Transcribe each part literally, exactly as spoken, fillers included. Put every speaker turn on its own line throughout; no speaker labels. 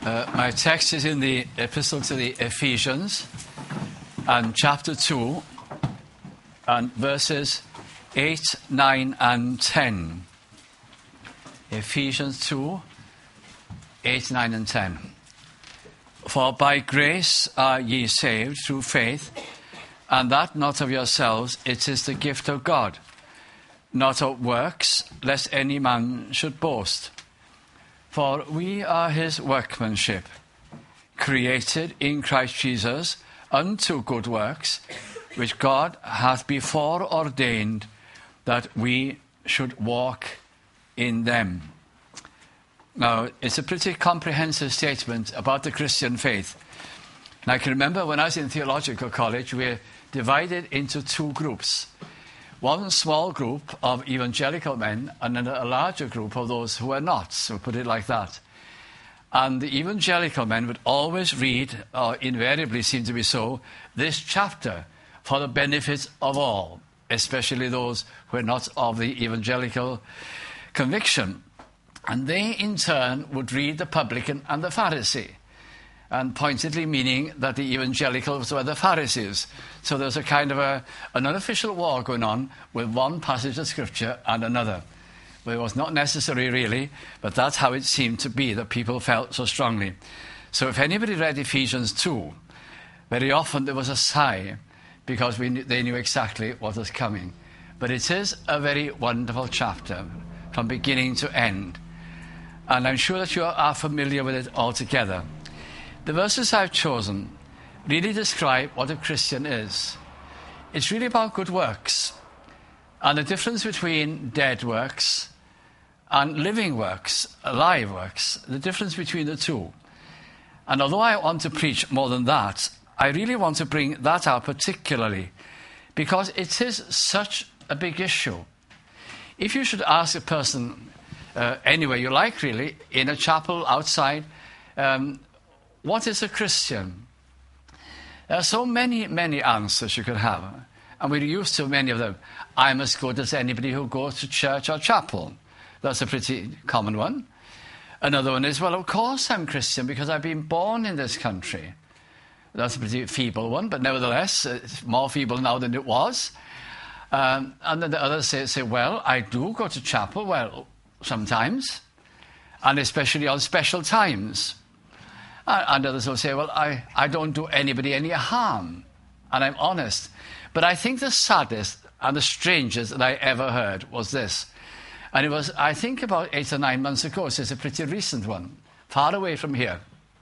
Uh, my text is in the Epistle to the Ephesians, and chapter two, and verses eight, nine, and ten. Ephesians two, eight, nine, and ten. For by grace are ye saved through faith, and that not of yourselves, it is the gift of God, not of works, lest any man should boast. For we are his workmanship, created in Christ Jesus unto good works, which God hath before ordained that we should walk in them. Now, it's a pretty comprehensive statement about the Christian faith. And I can remember when I was in theological college, we were divided into two groups. One small group of evangelical men and then a larger group of those who were not, so put it like that. And the evangelical men would always read, or invariably seem to be so, this chapter for the benefit of all, especially those who are not of the evangelical conviction. And they, in turn, would read the publican and the Pharisee, and pointedly meaning that the evangelicals were the Pharisees. So there's a kind of a, an unofficial war going on with one passage of Scripture and another. But it was not necessary, really, but that's how it seemed to be, that people felt so strongly. So if anybody read Ephesians two, very often there was a sigh, because we knew, they knew exactly what was coming. But it is a very wonderful chapter, from beginning to end. And I'm sure that you are familiar with it altogether. The verses I've chosen really describe what a Christian is. It's really about good works, and the difference between dead works and living works, alive works, the difference between the two. And although I want to preach more than that, I really want to bring that out particularly because it is such a big issue. If you should ask a person uh, anywhere you like, really, in a chapel, outside, um, what is a Christian? There are so many, many answers you could have, and we're used to many of them. I'm as good as anybody who goes to church or chapel. That's a pretty common one. Another one is, well, of course I'm Christian because I've been born in this country. That's a pretty feeble one, but nevertheless, it's more feeble now than it was. Um, and then the others say, say, well, I do go to chapel, well, sometimes, and especially on special times. And others will say, well, I, I don't do anybody any harm, and I'm honest. But I think the saddest and the strangest that I ever heard was this. And it was, I think, about eight or nine months ago, so it's a pretty recent one, far away from here.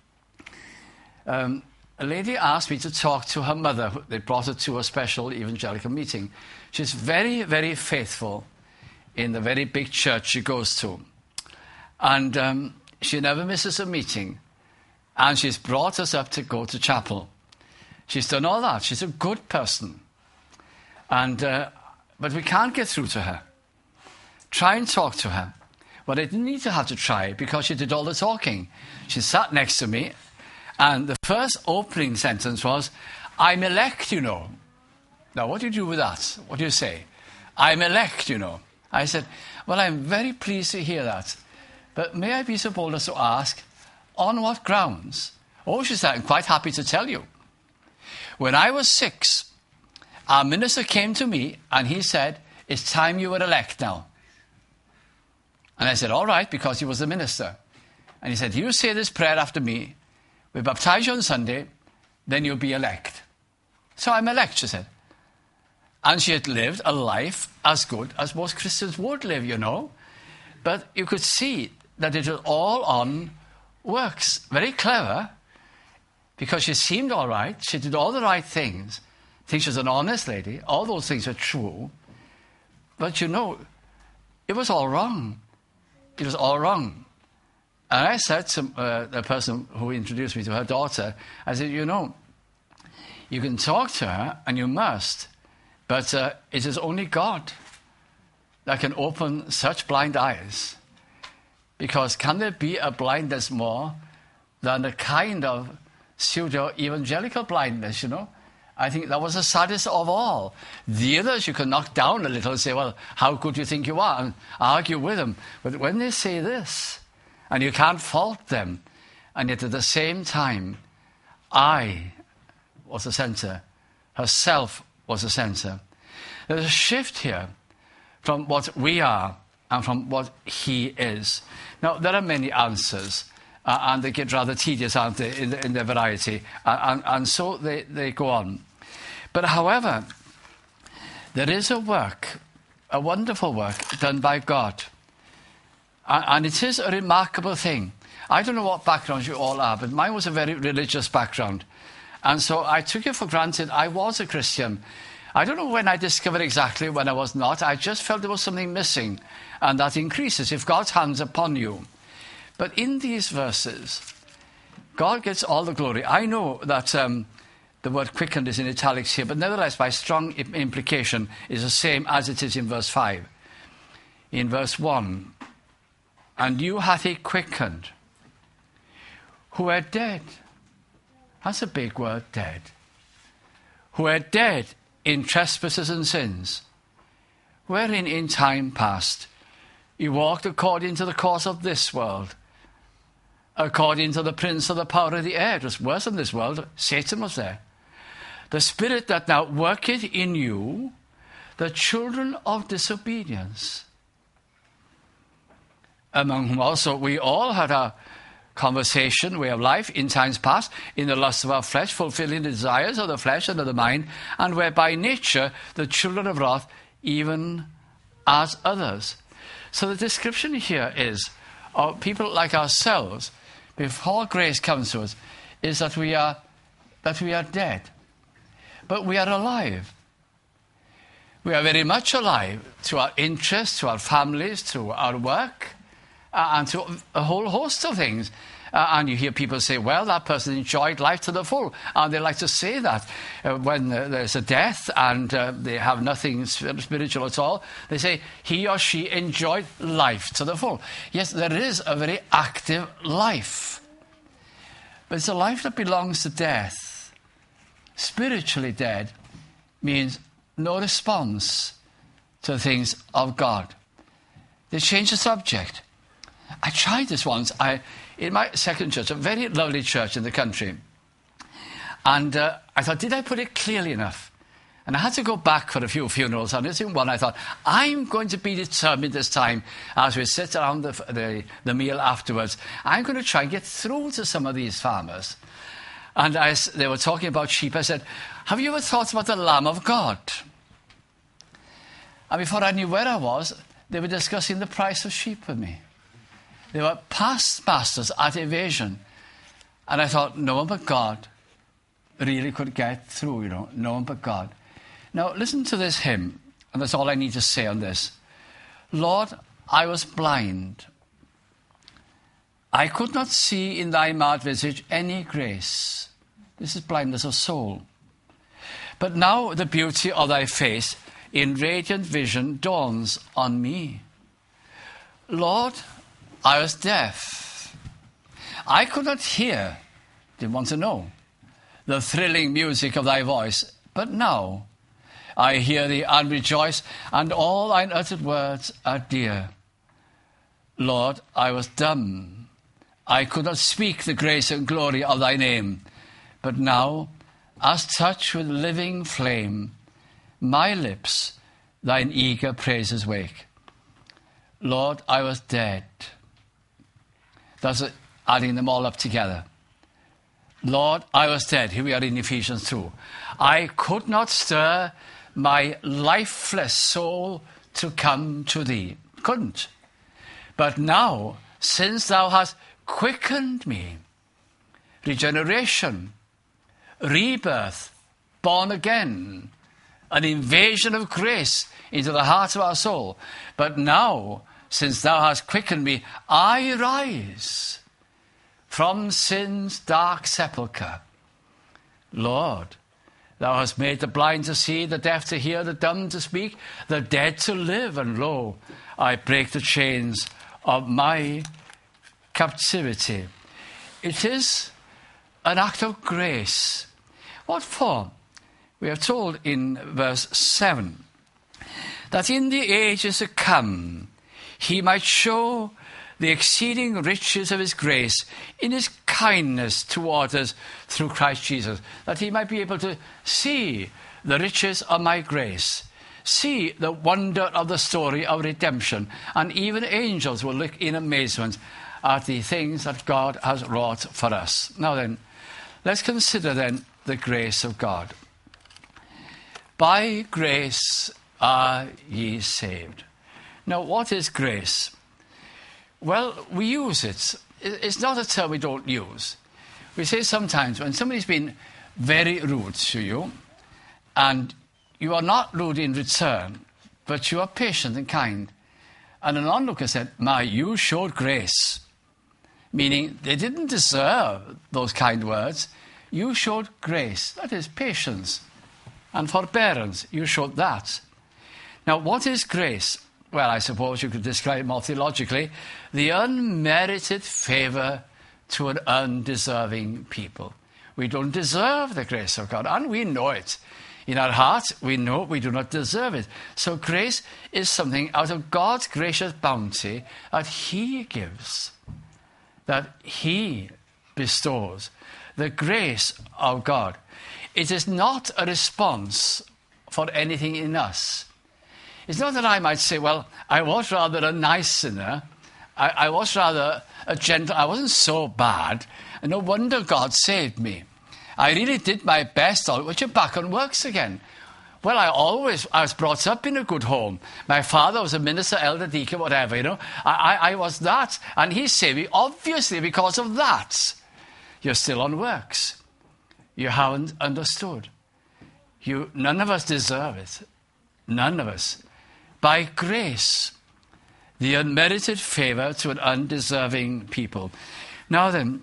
Um, a lady asked me to talk to her mother. They brought her to a special evangelical meeting. She's very, very faithful in the very big church she goes to. And um, she never misses a meeting. And she's brought us up to go to chapel. She's done all that. She's a good person. And uh, but we can't get through to her. Try and talk to her. Well, I didn't need to have to try because she did all the talking. She sat next to me, and the first opening sentence was, I'm elect, you know. Now, what do you do with that? What do you say? I'm elect, you know. I said, well, I'm very pleased to hear that. But may I be so bold as to ask, on what grounds? Oh, she said, I'm quite happy to tell you. When I was six, our minister came to me and he said, it's time you were elect now. And I said, all right, because he was the minister. And he said, you say this prayer after me. We baptize you on Sunday, then you'll be elect. So I'm elect, she said. And she had lived a life as good as most Christians would live, you know. But you could see that it was all on works. Very clever, because she seemed all right. She did all the right things. I think she was an honest lady. All those things were true. But, you know, it was all wrong. It was all wrong. And I said to uh, the person who introduced me to her daughter, I said, you know, you can talk to her, and you must, but uh, it is only God that can open such blind eyes. Because can there be a blindness more than a kind of pseudo-evangelical blindness, you know? I think that was the saddest of all. The others you can knock down a little and say, well, how good do you think you are? And argue with them. But when they say this, and you can't fault them, and yet at the same time, I was the center. Herself was the center. There's a shift here from what we are and from what he is. Now, there are many answers, uh, and they get rather tedious, aren't they, in, in their variety, uh, and, and so they, they go on. But however, there is a work, a wonderful work done by God, and, and it is a remarkable thing. I don't know what background you all are, but mine was a very religious background, and so I took it for granted I was a Christian. I don't know when I discovered exactly when I was not. I just felt there was something missing, and that increases if God's hand's upon you. But in these verses, God gets all the glory. I know that um, the word quickened is in italics here, but nevertheless, by strong implication, is the same as it is in verse five. In verse one, and you hath he quickened, who were dead. That's a big word, dead. Who were dead in trespasses and sins, wherein in time past you walked according to the course of this world, according to the prince of the power of the air. It was worse than this world. Satan was there. The spirit that now worketh in you, the children of disobedience, among whom also we all had our conversation, way of life, in times past, in the lust of our flesh, fulfilling the desires of the flesh and of the mind, and were by nature the children of wrath, even as others. So the description here is of people like ourselves, before grace comes to us, is that we are that we are dead. But we are alive. We are very much alive to our interests, to our families, to our work, uh, and to a whole host of things. Uh, and you hear people say, well, that person enjoyed life to the full. And they like to say that uh, when uh, there's a death and uh, they have nothing spiritual at all. They say, he or she enjoyed life to the full. Yes, there is a very active life. But it's a life that belongs to death. Spiritually dead means no response to the things of God. They change the subject. I tried this once. I, in my second church, a very lovely church in the country. And uh, I thought, did I put it clearly enough? And I had to go back for a few funerals. And in one, I thought, I'm going to be determined this time, as we sit around the, the, the meal afterwards, I'm going to try and get through to some of these farmers. And as they were talking about sheep, I said, have you ever thought about the Lamb of God? And before I knew where I was, they were discussing the price of sheep with me. They were past masters at evasion. And I thought, no one but God really could get through, you know, no one but God. Now, listen to this hymn, and that's all I need to say on this. Lord, I was blind. I could not see in thy mild visage any grace. This is blindness of soul. But now the beauty of thy face in radiant vision dawns on me. Lord, I was deaf. I could not hear, didn't want to know, the thrilling music of thy voice. But now I hear thee and rejoice, and all thine uttered words are dear. Lord, I was dumb. I could not speak the grace and glory of thy name. But now, as touched with living flame, my lips thine eager praises wake. Lord, I was dead. That's it, adding them all up together. Lord, I was dead. Here we are in Ephesians two. I could not stir my lifeless soul to come to thee. Couldn't. But now, since thou hast quickened me, regeneration, rebirth, born again, an invasion of grace into the heart of our soul. But now, since thou hast quickened me, I rise from sin's dark sepulchre. Lord, thou hast made the blind to see, the deaf to hear, the dumb to speak, the dead to live, and lo, I break the chains of my captivity. It is an act of grace. What for? We are told in verse seven that in the ages to come he might show the exceeding riches of his grace in his kindness toward us through Christ Jesus, that he might be able to see the riches of my grace, see the wonder of the story of redemption, and even angels will look in amazement at the things that God has wrought for us. Now then, let's consider then the grace of God. By grace are ye saved. Now, what is grace? Well, we use it. It's not a term we don't use. We say sometimes when somebody's been very rude to you, and you are not rude in return, but you are patient and kind, and an onlooker said, "My, you showed grace," meaning they didn't deserve those kind words. You showed grace. That is patience and forbearance. You showed that. Now, what is grace? Well, I suppose you could describe it more theologically. The unmerited favour to an undeserving people. We don't deserve the grace of God, and we know it. In our hearts, we know we do not deserve it. So grace is something out of God's gracious bounty that he gives, that he bestows. The grace of God. It is not a response for anything in us. It's not that I might say, well, I was rather a nice sinner. I, I was rather a gentle. I wasn't so bad. And no wonder God saved me. I really did my best, which you're back on works again. Well, I always, I was brought up in a good home. My father was a minister, elder, deacon, whatever, you know. I, I, I was that. And he saved me, obviously, because of that. You're still on works. You haven't understood. You, none of us deserve it. None of us. By grace, the unmerited favour to an undeserving people. Now then,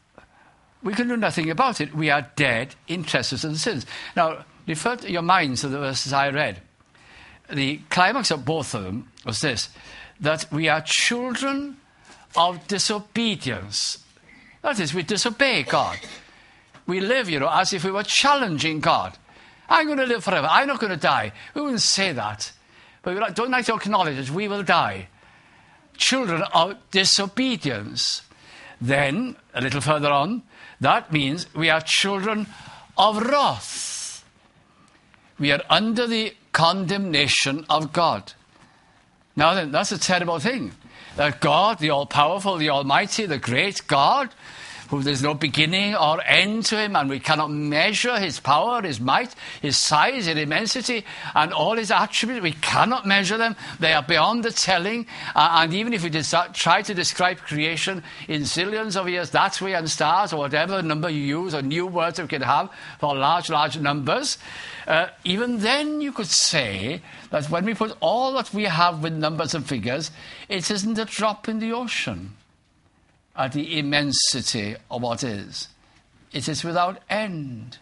we can do nothing about it. We are dead in trespasses and sins. Now, refer to your minds to the verses I read. The climax of both of them was this, that we are children of disobedience. That is, we disobey God. We live, you know, as if we were challenging God. I'm going to live forever. I'm not going to die. We wouldn't say that. But we don't like to acknowledge that we will die. Children of disobedience. Then, a little further on, that means we are children of wrath. We are under the condemnation of God. Now then, that's a terrible thing. That God, the all-powerful, the almighty, the great God, who there's no beginning or end to him, and we cannot measure his power, his might, his size, his immensity, and all his attributes. We cannot measure them. They are beyond the telling. Uh, and even if we desi- try to describe creation in zillions of years that way, and stars, or whatever number you use, or new words we can have for large, large numbers, uh, even then you could say that when we put all that we have with numbers and figures, it isn't a drop in the ocean at the immensity of what is. It is without end.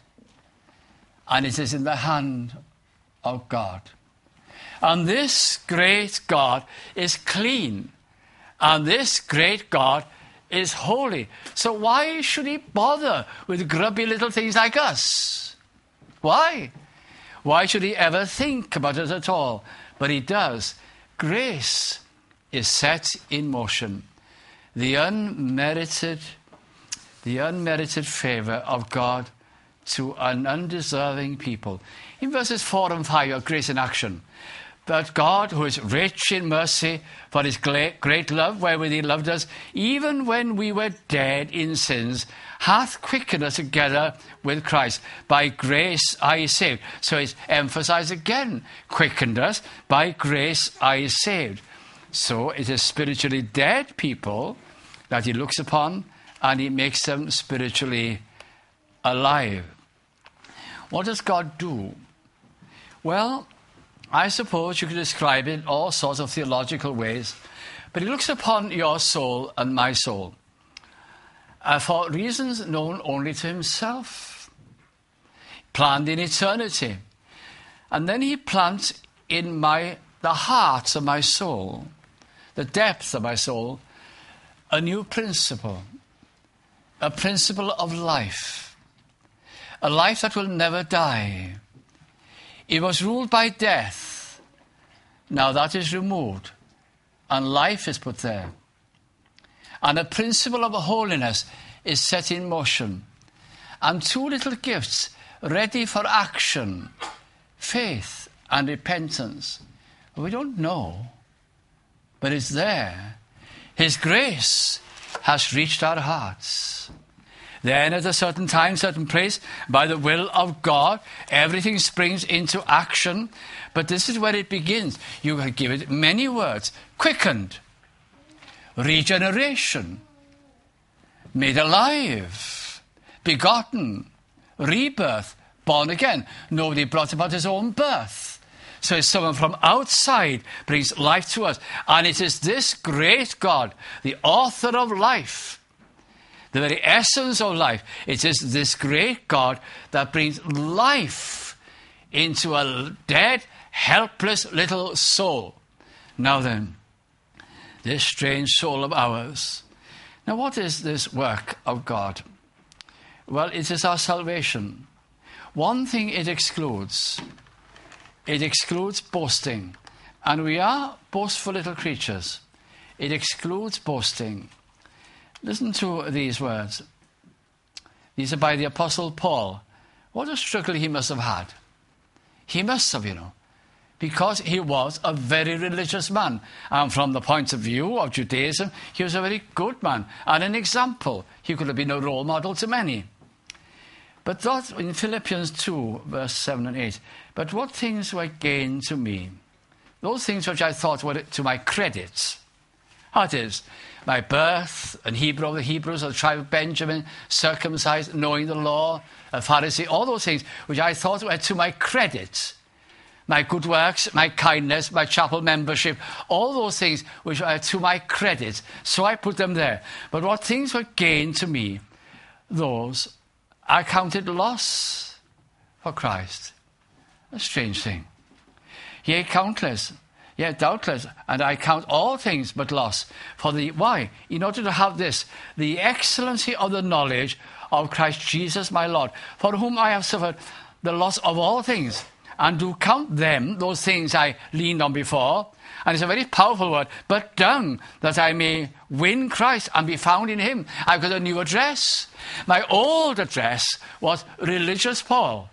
And it is in the hand of God. And this great God is clean. And this great God is holy. So why should he bother with grubby little things like us? Why? Why should he ever think about it at all? But he does. Grace is set in motion. The unmerited, the unmerited favour of God to an undeserving people. In verses four and five, of grace in action. But God, who is rich in mercy, for his great love wherewith he loved us, even when we were dead in sins, hath quickened us together with Christ. By grace are ye saved. So it's emphasised again, quickened us, by grace are ye saved. So it is spiritually dead people that he looks upon, and he makes them spiritually alive. What does God do? Well, I suppose you could describe it in all sorts of theological ways, but he looks upon your soul and my soul uh, for reasons known only to himself, planned in eternity. And then he plants in my the heart of my soul, the depth of my soul, a new principle, a principle of life, a life that will never die. It was ruled by death. Now that is removed, and life is put there. and the principle of holiness is set in motion. And two little gifts ready for action, faith and repentance. We don't know, but it's there. His grace has reached our hearts. Then at a certain time, certain place, by the will of God, everything springs into action. But this is where it begins. You can give it many words. Quickened, regeneration, made alive, begotten, rebirth, born again. Nobody brought about his own birth. So it's someone from outside brings life to us. And it is this great God, the author of life, the very essence of life. It is this great God that brings life into a dead, helpless little soul. Now then, this strange soul of ours. Now what is this work of God? Well, it is our salvation. One thing it excludes. It excludes boasting. And we are boastful little creatures. It excludes boasting. Listen to these words. These are by the Apostle Paul. What a struggle he must have had. He must have, you know, because he was a very religious man. And from the point of view of Judaism, he was a very good man and an example. He could have been a role model to many. But that, in Philippians two, verse seven and eight, but what things were gained to me? Those things which I thought were to my credit. That is, my birth, an Hebrew of the Hebrews, of the tribe of Benjamin, circumcised, knowing the law, a Pharisee, all those things which I thought were to my credit. My good works, my kindness, my chapel membership, all those things which are to my credit. So I put them there. But what things were gained to me, those I counted loss for Christ. A strange thing. Yea, countless. Yet doubtless, and I count all things but loss. For the, why? In order to have this, the excellency of the knowledge of Christ Jesus my Lord, for whom I have suffered the loss of all things, and do count them, those things I leaned on before. And it's a very powerful word, but dung, that I may win Christ and be found in him. I've got a new address. My old address was religious Paul.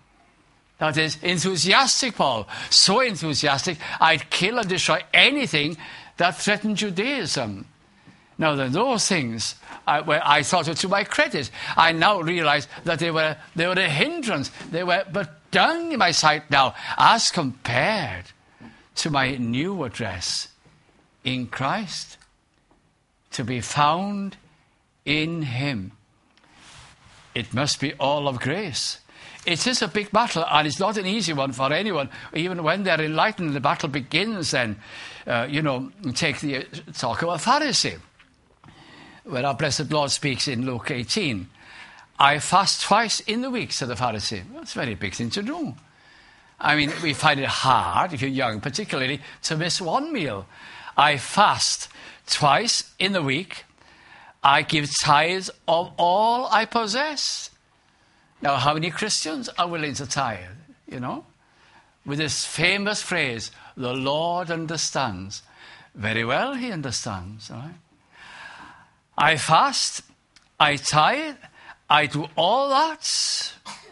That is, enthusiastic Paul. So enthusiastic, I'd kill and destroy anything that threatened Judaism. Now, then, those things I, where I thought were to my credit, I now realize that they were, they were a hindrance. They were but dung in my sight now, as compared to my new address in Christ, to be found in him. It must be all of grace. It is a big battle, and it's not an easy one for anyone. Even when they're enlightened, the battle begins then. Uh, you know, take the talk of a Pharisee, where our blessed Lord speaks in Luke eighteen. I fast twice in the week, said the Pharisee. That's a very big thing to do. I mean, we find it hard, if you're young particularly, to miss one meal. I fast twice in the week. I give tithes of all I possess. Now, how many Christians are willing to tithe, you know? With this famous phrase, the Lord understands. Very well, he understands. All right? I fast, I tithe, I do all that.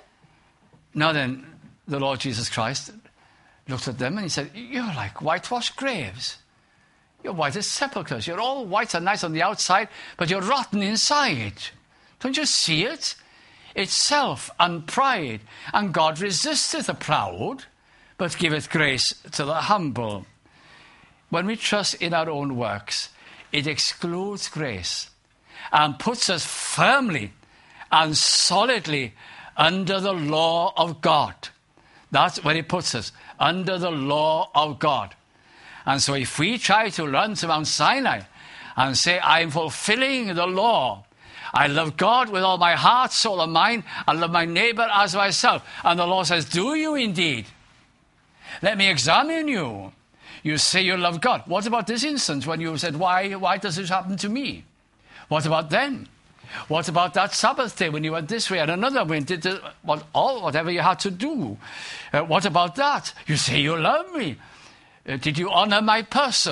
Now then, the Lord Jesus Christ looked at them and he said, you're like whitewashed graves. You're white as sepulchres. You're all white and nice on the outside, but you're rotten inside. Don't you see it? It's self and pride, and God resisteth the proud, but giveth grace to the humble. When we trust in our own works, it excludes grace and puts us firmly and solidly under the law of God. That's where it puts us, under the law of God. And so if we try to run to Mount Sinai and say, I'm fulfilling the law, I love God with all my heart, soul, and mind. I love my neighbor as myself. And the Lord says, do you indeed? Let me examine you. You say you love God. What about this instance when you said, why, why does this happen to me? What about then? What about that Sabbath day when you went this way and another way and did the, what, all, whatever you had to do? Uh, what about that? You say you love me. Uh, did you honor my person?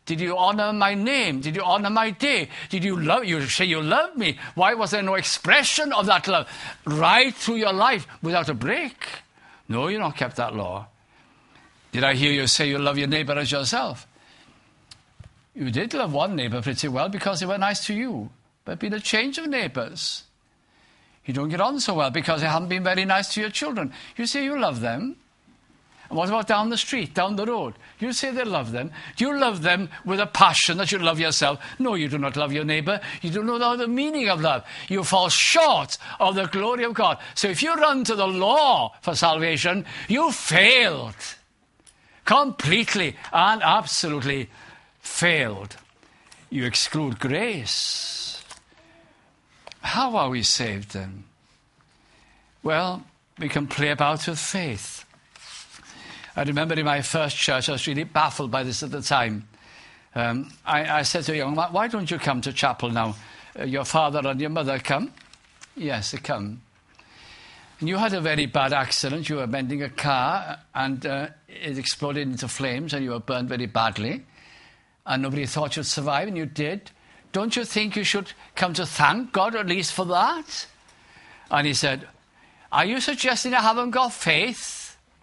Did you honor my name? Did you honor my day? Did you love, you say you love me? Why was there no expression of that love right through your life without a break? No, you not kept that law. Did I hear you say you love your neighbor as yourself? You did love one neighbor pretty well because they were nice to you. But been a change of neighbors. You don't get on so well because they haven't been very nice to your children. You say you love them. And what about down the street, down the road? You say they love them. Do you love them with a passion that you love yourself? No, you do not love your neighbor. You do not know the meaning of love. You fall short of the glory of God. So if you run to the law for salvation, you failed. Completely and absolutely failed. You exclude grace. How are we saved then? Well, we can play about with faith. I remember in my first church, I was really baffled by this at the time. Um, I, I said to a young man, why don't you come to chapel now? Uh, your father and your mother come? Yes, they come. And you had a very bad accident. You were mending a car and uh, it exploded into flames and you were burned very badly. And nobody thought you'd survive, and you did. Don't you think you should come to thank God at least for that? And he said, are you suggesting I haven't got faith?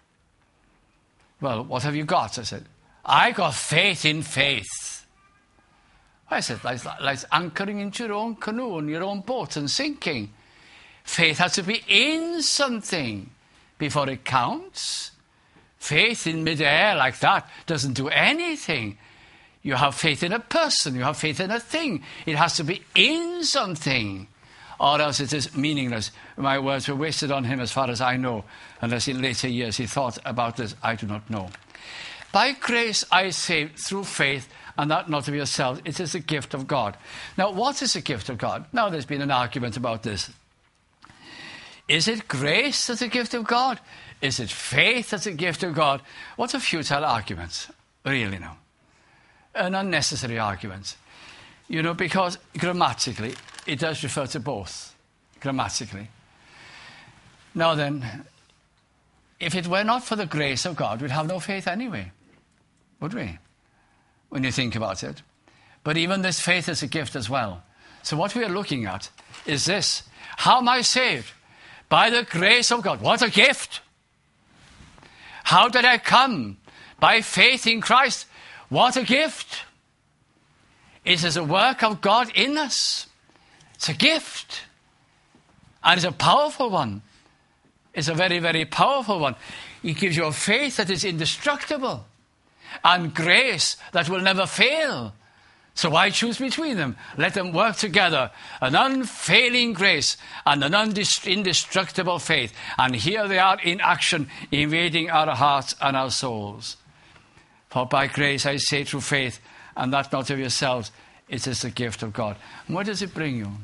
Well, what have you got? I said, I got faith in faith. I said, like, like anchoring into your own canoe and your own boat and sinking. Faith has to be in something before it counts. Faith in midair like that doesn't do anything. You have faith in a person. You have faith in a thing. It has to be in something, or else it is meaningless. My words were wasted on him as far as I know, unless in later years he thought about this, I do not know. By grace I saved through faith, and that not of yourselves. It is a gift of God. Now, what is a gift of God? Now, there's been an argument about this. Is it grace that's a gift of God? Is it faith that's a gift of God? What a futile argument, really now. An unnecessary argument. You know, because grammatically, it does refer to both. Grammatically. Now then, if it were not for the grace of God, we'd have no faith anyway. Would we? When you think about it. But even this faith is a gift as well. So what we are looking at is this. How am I saved? By the grace of God. What a gift! How did I come? By faith in Christ. What a gift! It is a work of God in us. It's a gift. And it's a powerful one. It's a very, very powerful one. It gives you a faith that is indestructible. And grace that will never fail. So why choose between them? Let them work together. An unfailing grace and an indestructible faith. And here they are in action, invading our hearts and our souls. For by grace I say through faith, and that not of yourselves, it is the gift of God. And where does it bring you?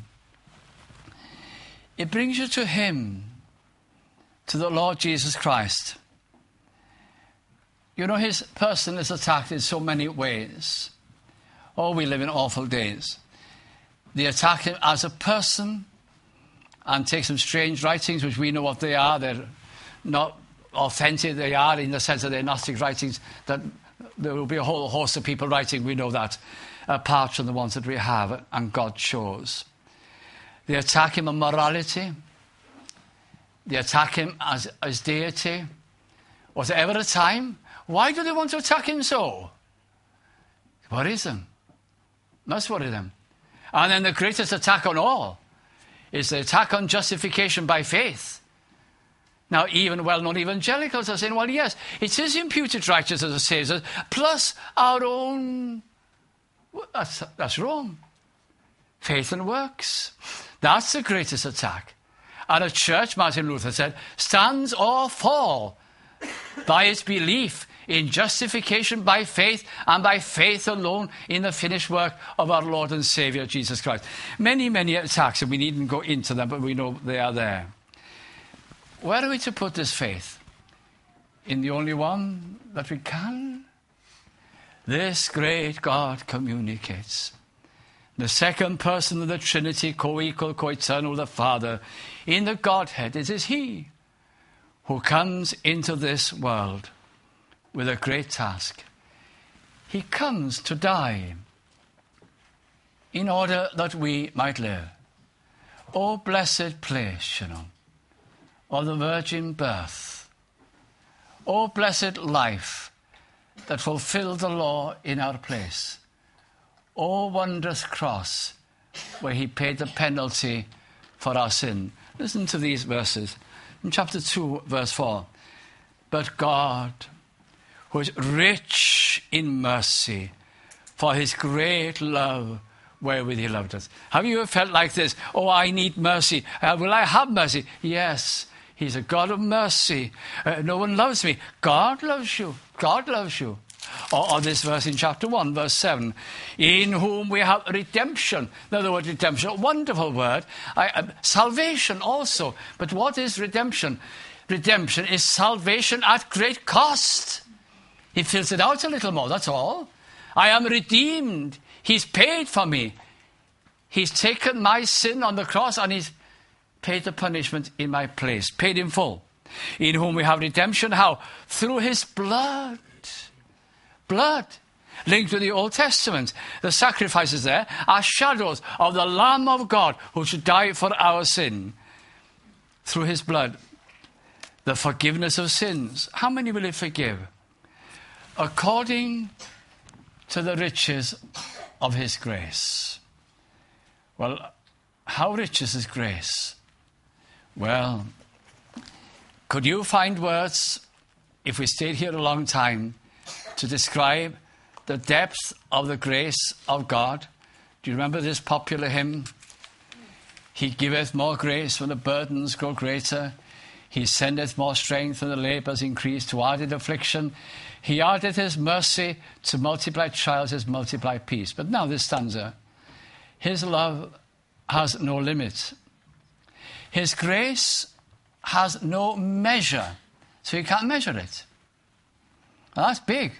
It brings you to Him, to the Lord Jesus Christ. You know, His person is attacked in so many ways. Oh, we live in awful days. They attack Him as a person and take some strange writings, which we know what they are. They're not authentic. They are in the sense that they're Gnostic writings that there will be a whole host of people writing, we know that, apart from the ones that we have and God chose. They attack Him on morality. They attack Him as, as deity. Was there ever a time? Why do they want to attack Him so? It worries them. Must worry them. And then the greatest attack on all is the attack on justification by faith. Now, even well-known evangelicals are saying, well, yes, it is imputed righteousness that saves us, plus our own... That's, that's wrong. Faith and works. That's the greatest attack. And a church, Martin Luther said, stands or falls by its belief in justification by faith, and by faith alone in the finished work of our Lord and Saviour, Jesus Christ. Many, many attacks, and we needn't go into them, but we know they are there. Where are we to put this faith? In the only one that we can? This great God communicates. The second person of the Trinity, co-equal, co-eternal with the Father, in the Godhead, it is He who comes into this world with a great task. He comes to die in order that we might live. Oh, blessed place, you know, of the virgin birth. Oh, blessed life that fulfilled the law in our place. Oh, wondrous cross where he paid the penalty for our sin. Listen to these verses. In chapter two, verse four. But God, who is rich in mercy, for his great love wherewith he loved us. Have you ever felt like this? Oh, I need mercy. Uh, will I have mercy? Yes, he's a God of mercy. Uh, no one loves me. God loves you. God loves you. Or, or this verse in chapter one, verse seven. In whom we have redemption. Now the word redemption, a wonderful word. I, uh, salvation also. But what is redemption? Redemption is salvation at great cost. He fills it out a little more, that's all. I am redeemed. He's paid for me. He's taken my sin on the cross and he's paid the punishment in my place. Paid in full. In whom we have redemption. How? Through his blood. Blood. Linked to the Old Testament. The sacrifices there are shadows of the Lamb of God who should die for our sin. Through his blood. The forgiveness of sins. How many will he forgive? According to the riches of his grace. Well, how rich is his grace? Well, could you find words, if we stayed here a long time, to describe the depth of the grace of God? Do you remember this popular hymn? He giveth more grace when the burdens grow greater. He sendeth more strength when the labours increase. To added affliction, he added his mercy. To multiply trials, his multiplied peace. But now this stanza. His love has no limit. His grace has no measure. So you can't measure it. Well, that's big.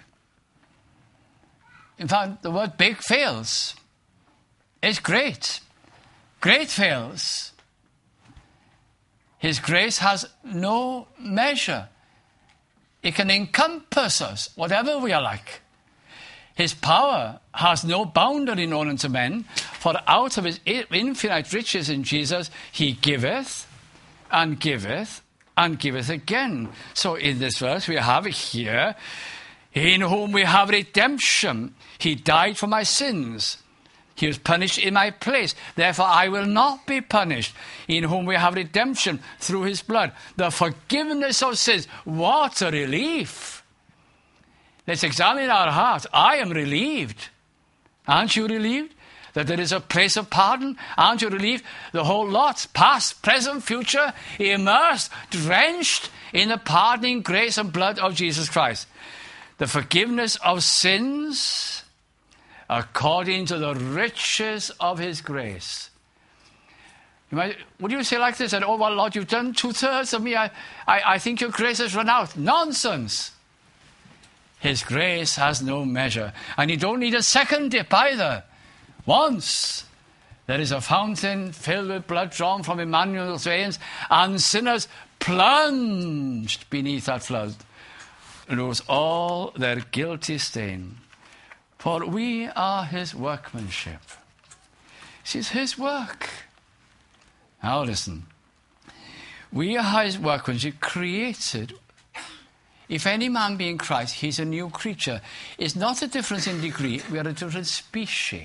In fact, the word big fails. It's great. Great fails. His grace has no measure. It can encompass us, whatever we are like. His power has no boundary known unto men, for out of his infinite riches in Jesus, he giveth and giveth and giveth again. So in this verse we have here, in whom we have redemption. He died for my sins. He was punished in my place. Therefore, I will not be punished. In whom we have redemption through his blood. The forgiveness of sins. What a relief. Let's examine our heart. I am relieved. Aren't you relieved? That there is a place of pardon. Aren't you relieved? The whole lot, past, present, future, immersed, drenched in the pardoning grace and blood of Jesus Christ. The forgiveness of sins according to the riches of his grace. You might, would you say like this? And, oh, well, Lord, you've done two-thirds of me. I, I, I think your grace has run out. Nonsense. His grace has no measure. And you don't need a second dip either. Once there is a fountain filled with blood drawn from Emmanuel's veins, and sinners plunged beneath that flood lose all their guilty stain. For we are his workmanship. See, it's his work. Now listen. We are his workmanship, created. If any man be in Christ, he's a new creature. It's not a difference in degree. We are a different species.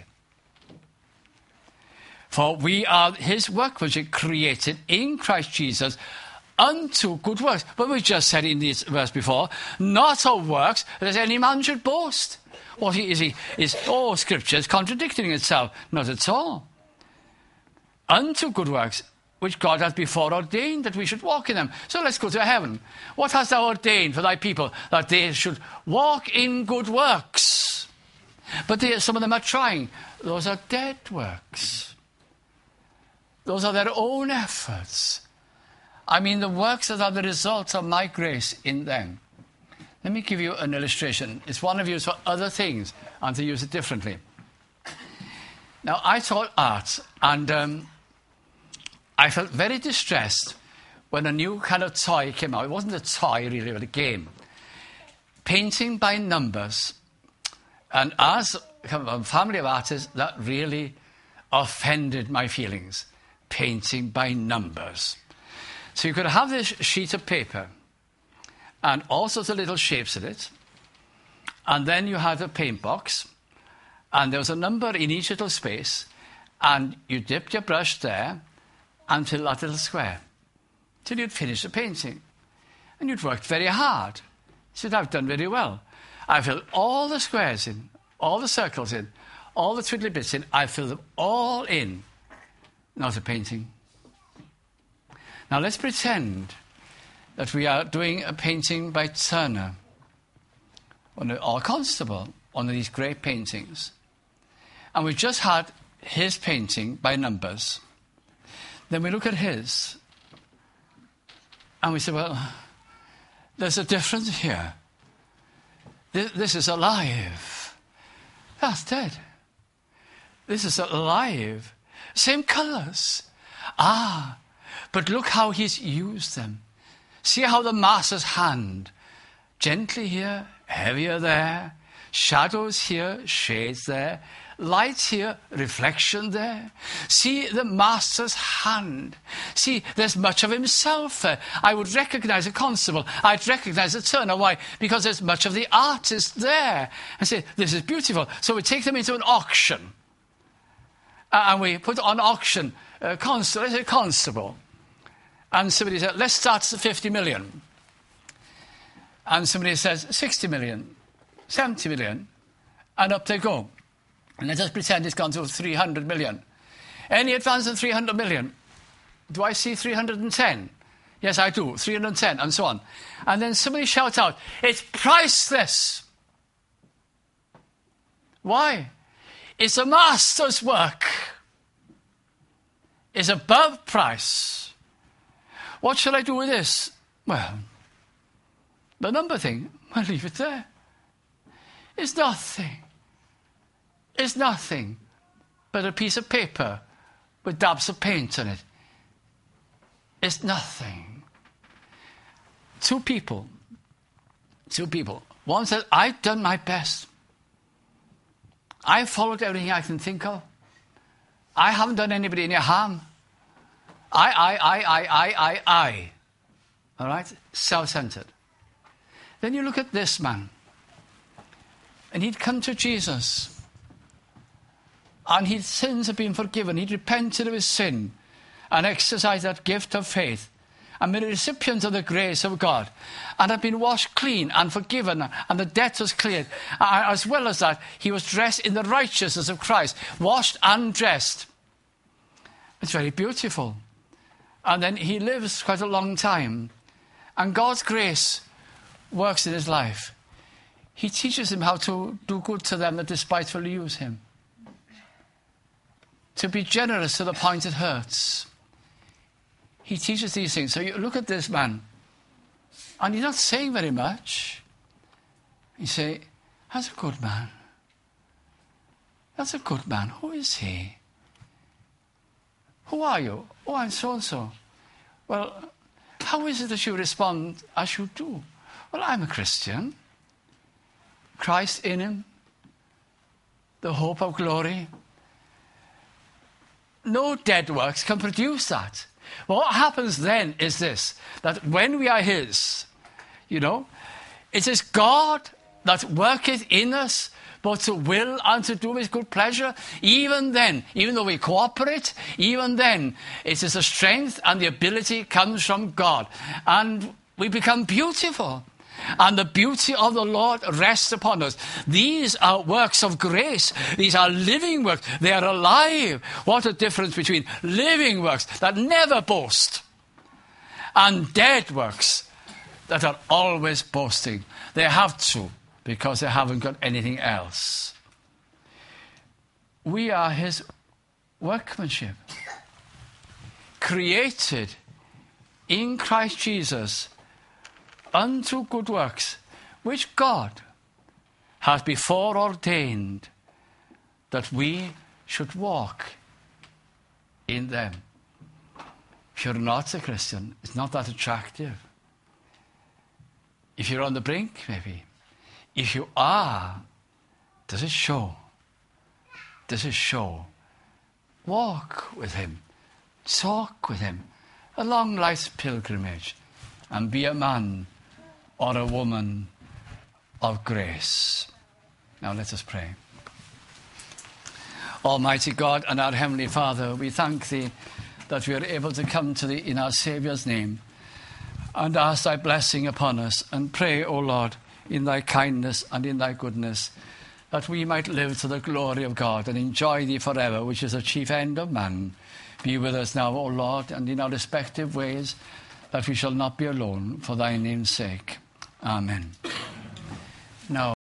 For we are his workmanship, created in Christ Jesus unto good works. But we just said in this verse before, not of works that any man should boast. What is he? Is oh, Scripture is contradicting itself? Not at all. Unto good works, which God hath before ordained that we should walk in them. So let's go to heaven. What hast thou ordained for thy people? That they should walk in good works. But they, some of them are trying. Those are dead works. Those are their own efforts. I mean, the works that are the result of my grace in them. Let me give you an illustration. It's one of used for other things, and to use it differently. Now, I taught art, and um, I felt very distressed when a new kind of toy came out. It wasn't a toy, really, but a game. Painting by numbers. And as a family of artists, that really offended my feelings. Painting by numbers. So you could have this sheet of paper and all sorts of little shapes in it. And then you had a paint box. And there was a number in each little space. And you dipped your brush there and fill that little square till you'd finished the painting. And you'd worked very hard. You said, I've done very well. I filled all the squares in, all the circles in, all the twiddly bits in. I filled them all in. Not a painting. Now let's pretend that we are doing a painting by Turner or Constable, one of these great paintings. And we've just had his painting by numbers. Then we look at his and we say, well, there's a difference here. This, this is alive. That's dead. This is alive. Same colours. Ah, but look how he's used them. See how the master's hand, gently here, heavier there, shadows here, shades there, light here, reflection there. See the master's hand. See, there's much of himself there. I would recognise a Constable. I'd recognise a Turner. Why? Because there's much of the artist there. And say, this is beautiful. So we take them into an auction. Uh, and we put on auction uh, Constable, let's say Constable. And somebody said, let's start at fifty million. And somebody says, sixty million, seventy million. And up they go. And let us pretend it's gone to three hundred million. Any advance than three hundred million? Do I see three hundred ten? Yes, I do. three hundred ten, and so on. And then somebody shouts out, it's priceless. Why? It's a master's work. It's above price. What shall I do with this? Well, the number thing, I'll leave it there. It's nothing. It's nothing but a piece of paper with dabs of paint on it. It's nothing. Two people, two people. One says, I've done my best. I've followed everything I can think of. I haven't done anybody any harm. I, I, I, I, I, I, I. All right? Self-centered. Then you look at this man. And he'd come to Jesus. And his sins had been forgiven. He'd repented of his sin and exercised that gift of faith and been a recipient of the grace of God and had been washed clean and forgiven and the debt was cleared. And as well as that, he was dressed in the righteousness of Christ, washed and dressed. It's very beautiful. And then he lives quite a long time. And God's grace works in his life. He teaches him how to do good to them that despitefully use him. To be generous to the point it hurts. He teaches these things. So you look at this man, and he's not saying very much. You say, that's a good man. That's a good man. Who is he? Who are you? Oh, I'm so-and-so. Well, how is it that you respond as you do? Well, I'm a Christian. Christ in him. The hope of glory. No dead works can produce that. Well, what happens then is this, that when we are his, you know, it is God that worketh in us both to will and to do his good pleasure. Even then, even though we cooperate, even then, it is the strength and the ability comes from God. And we become beautiful. And the beauty of the Lord rests upon us. These are works of grace. These are living works. They are alive. What a difference between living works that never boast and dead works that are always boasting. They have to, because they haven't got anything else. We are his workmanship, created in Christ Jesus unto good works, which God has before ordained that we should walk in them. If you're not a Christian, it's not that attractive. If you're on the brink, maybe. If you are, does it show? Does it show? Walk with him. Talk with him. A long life's pilgrimage. And be a man or a woman of grace. Now let us pray. Almighty God and our Heavenly Father, we thank thee that we are able to come to thee in our Saviour's name and ask thy blessing upon us, and pray, O Lord, in thy kindness and in thy goodness, that we might live to the glory of God and enjoy thee forever, which is the chief end of man. Be with us now, O Lord, and in our respective ways, that we shall not be alone, for thy name's sake. Amen. Now